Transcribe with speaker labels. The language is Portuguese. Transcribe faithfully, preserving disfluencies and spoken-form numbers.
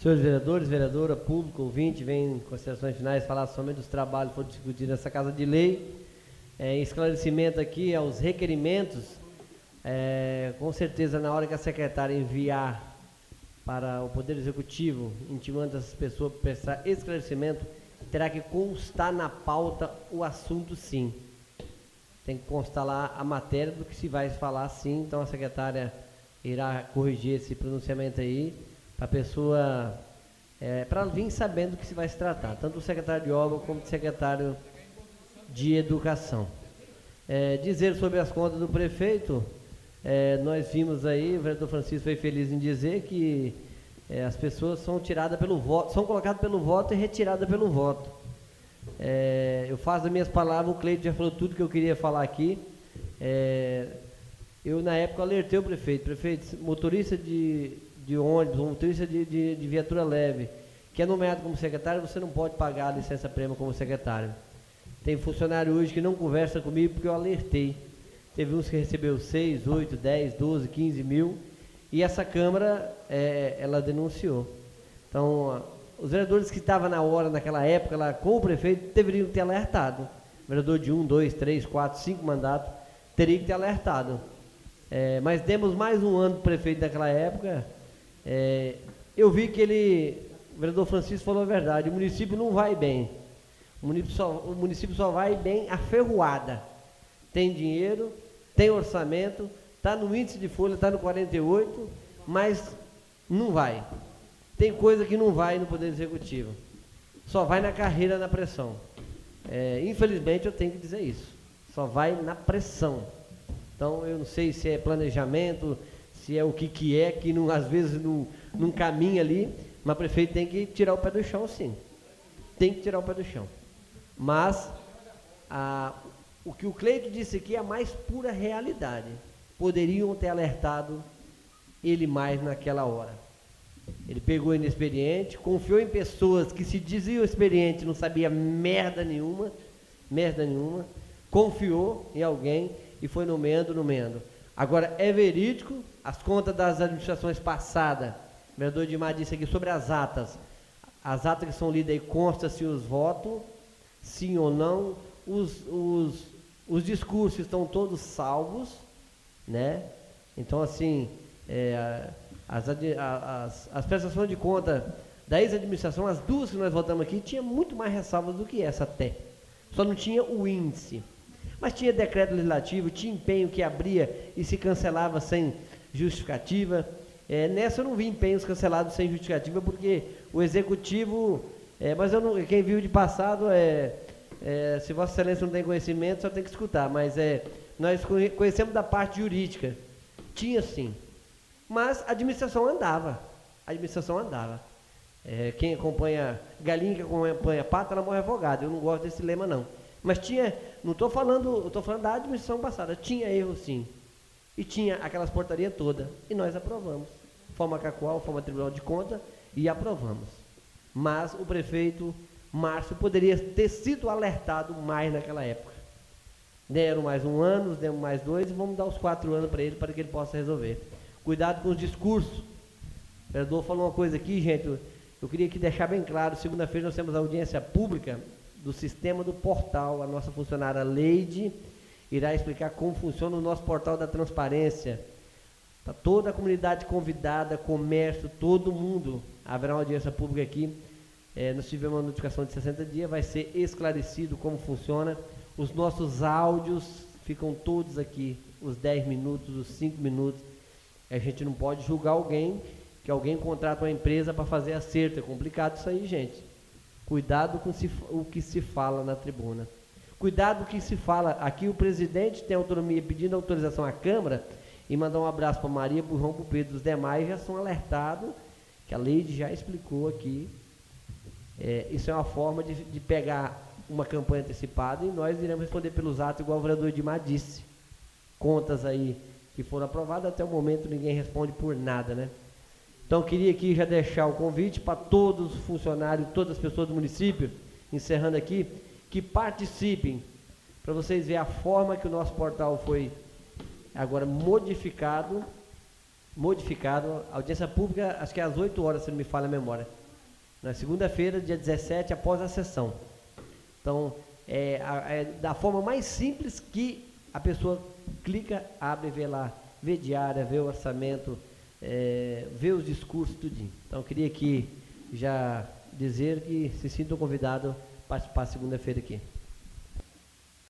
Speaker 1: Senhores vereadores, vereadora, público, ouvinte, vem em considerações finais falar somente dos trabalhos que foram discutidos nessa Casa de Lei. É, esclarecimento aqui aos requerimentos, é, com certeza na hora que a secretária enviar para o Poder Executivo, intimando essas pessoas para prestar esclarecimento, terá que constar na pauta o assunto sim. Tem que constar lá a matéria do que se vai falar sim, então a secretária irá corrigir esse pronunciamento aí, para a pessoa, é, para vir sabendo do que se vai se tratar, tanto o secretário de obra como o secretário de educação. É, dizer sobre as contas do prefeito, é, nós vimos aí, o vereador Francisco foi feliz em dizer que é, as pessoas são tiradas pelo voto, são colocadas pelo voto e retiradas pelo voto. É, eu faço as minhas palavras, o Cleiton já falou tudo que eu queria falar aqui. É, eu na época alertei o prefeito, prefeito, motorista de, de ônibus, motorista de, de, de viatura leve, que é nomeado como secretário, você não pode pagar a licença-prêmio como secretário. Tem funcionário hoje que não conversa comigo porque eu alertei. Teve uns que recebeu seis, oito, dez, doze, quinze mil e essa Câmara, é, ela denunciou. Então, os vereadores que estavam na hora, naquela época, lá com o prefeito, deveriam ter alertado. O vereador de um, dois, três, quatro, cinco mandatos teria que ter alertado. É, mas demos mais um ano para o prefeito daquela época. É, eu vi que ele, o vereador Francisco falou a verdade, o município não vai bem. O município, só, o município só vai bem aferroada. Tem dinheiro, tem orçamento, está no índice de folha, está no quarenta e oito, mas não vai. Tem coisa que não vai no Poder Executivo. Só vai na carreira, na pressão. É, infelizmente, eu tenho que dizer isso. Só vai na pressão. Então, eu não sei se é planejamento, se é o que, que é, que não, às vezes não, não caminha ali, mas o prefeito tem que tirar o pé do chão, sim. Tem que tirar o pé do chão. Mas a, o que o Cleito disse aqui é a mais pura realidade. Poderiam ter alertado ele mais naquela hora. Ele pegou inexperiente, confiou em pessoas que se diziam experientes, não sabia merda nenhuma, merda nenhuma, confiou em alguém e foi nomeando, nomeando. Agora, é verídico, as contas das administrações passadas, o vereador Dimar disse aqui sobre as atas, as atas que são lidas aí, consta-se os votos, sim ou não, os, os, os discursos estão todos salvos, né? Então, assim, é, as, as, as prestações de conta da ex-administração, as duas que nós votamos aqui, tinha muito mais ressalvas do que essa até. Só não tinha o índice. Mas tinha decreto legislativo, tinha empenho que abria e se cancelava sem justificativa. É, nessa eu não vi empenhos cancelados sem justificativa, porque o executivo... É, mas eu não, quem viu de passado, é, é, se Vossa Excelência não tem conhecimento, só tem que escutar. Mas é, nós conhecemos da parte jurídica. Tinha sim. Mas a administração andava. A administração andava. É, quem acompanha galinha, que acompanha pata, ela morre afogada. Eu não gosto desse lema, não. Mas tinha, não estou falando, estou falando da administração passada, tinha erro sim. E tinha aquelas portarias todas. E nós aprovamos. Forma Cacoal, forma Tribunal de Contas, e aprovamos. Mas o prefeito Márcio poderia ter sido alertado mais naquela época. Deram mais um ano, demos mais dois, e vamos dar os quatro anos para ele, para que ele possa resolver. Cuidado com os discursos. O vereador falou uma coisa aqui, gente, eu, eu queria aqui deixar bem claro, segunda-feira nós temos a audiência pública do sistema do portal, a nossa funcionária Leide irá explicar como funciona o nosso portal da transparência. Está toda a comunidade convidada, comércio, todo mundo. Haverá uma audiência pública aqui. É, nós tivemos uma notificação de sessenta dias, vai ser esclarecido como funciona. Os nossos áudios ficam todos aqui, os dez minutos, os cinco minutos. A gente não pode julgar alguém, que alguém contrata uma empresa para fazer acerto. É complicado isso aí, gente. Cuidado com se, o que se fala na tribuna. Cuidado com o que se fala. Aqui o presidente tem autonomia pedindo autorização à Câmara e mandar um abraço para Maria, para o João, para o Pedro. Os demais já são alertados, que a lei já explicou aqui. É, isso é uma forma de, de pegar uma campanha antecipada e nós iremos responder pelos atos, igual o vereador Edmar disse. Contas aí que foram aprovadas, até o momento ninguém responde por nada, né? Então, queria aqui já deixar o convite para todos os funcionários, todas as pessoas do município, encerrando aqui, que participem, para vocês verem a forma que o nosso portal foi agora modificado modificado. A audiência pública, acho que é às oito horas, se não me falha a memória. Na segunda-feira, dia dezessete, após a sessão. Então, é, é da forma mais simples que a pessoa clica, abre, vê lá, vê diária, vê o orçamento, é, vê os discursos, tudinho. Então, eu queria aqui já dizer que se sintam convidados a participar segunda-feira aqui.